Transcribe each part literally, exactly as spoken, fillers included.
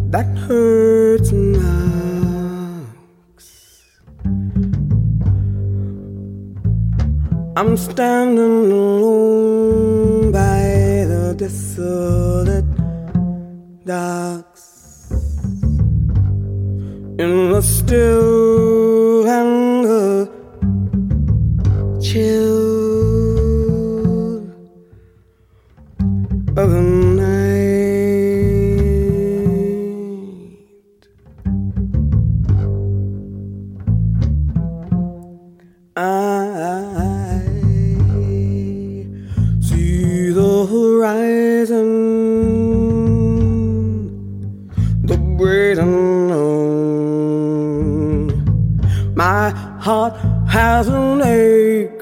that hurts and knocks. I'm standing alone by the desolate docks in the still and the chill of the night. I see the horizon, the great unknown. My heart has an ache,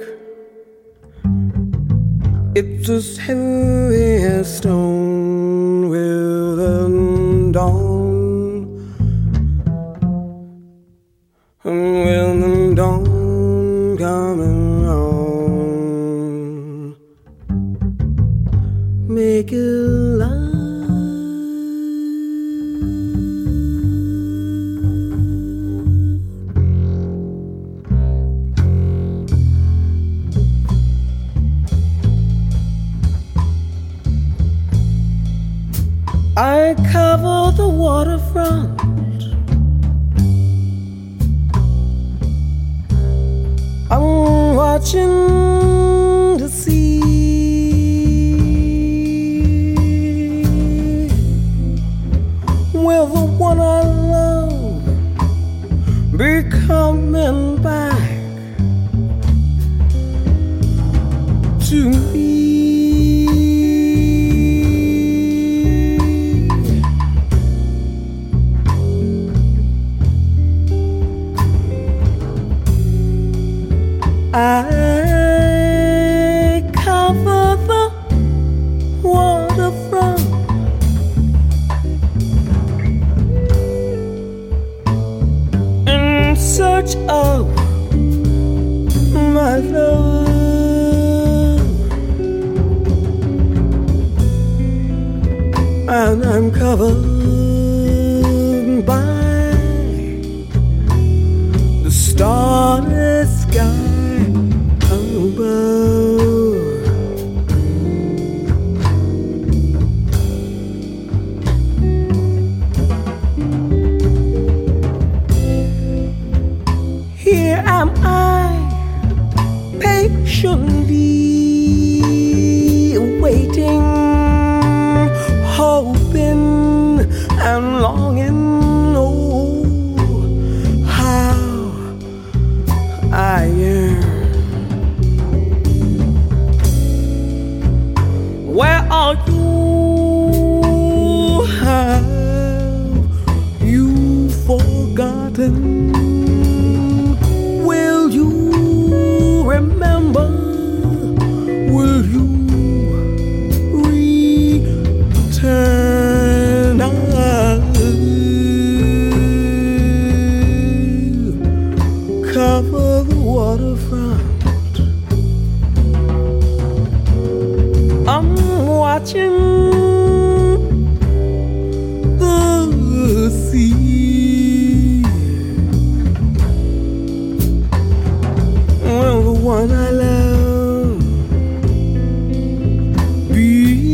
it's as heavy as stone with the dawn, and with the dawn coming on, make it love. I cover the waterfront, I'm watching the sea. Will the one I love be coming back to me? I cover the waterfront, in search of my love, and I'm covered by the starry sky above. Here am I, patiently waiting, hoping and longing. Oh, how I yearn. Where are you? Have you forgotten? Will you remember? Will you return? I'll cover the waterfront, I'm watching the sea. Will the one I love be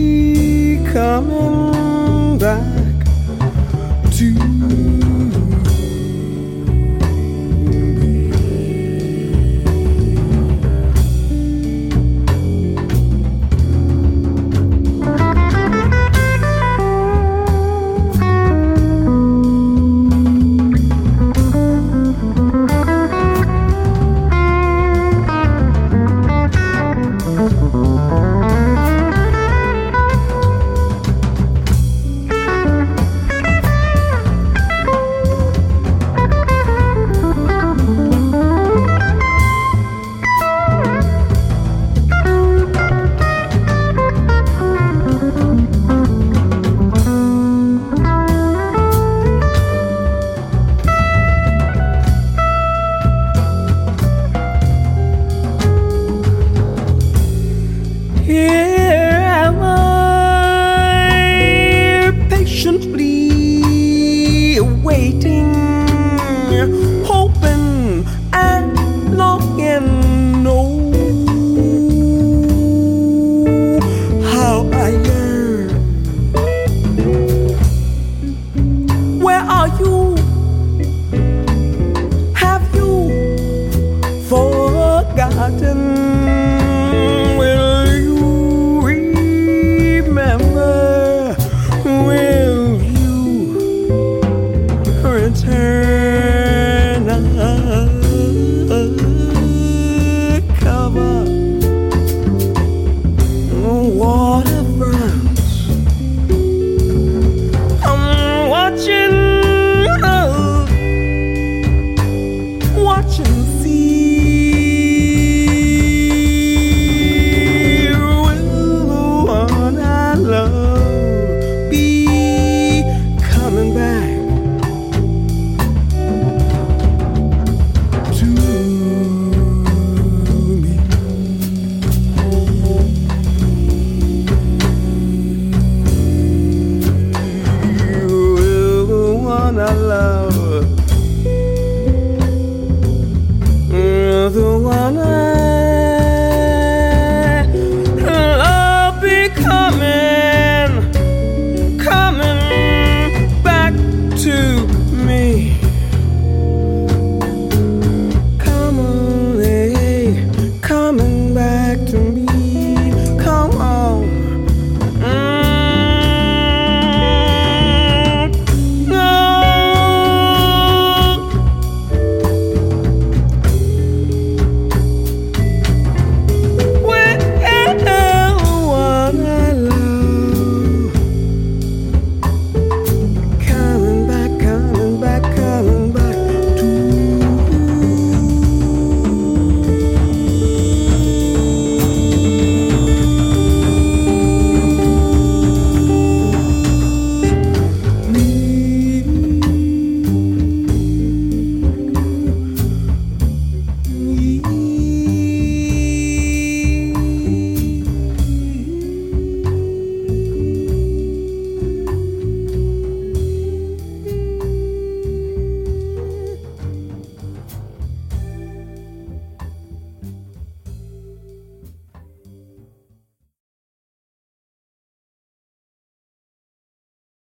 coming back to me? one I love.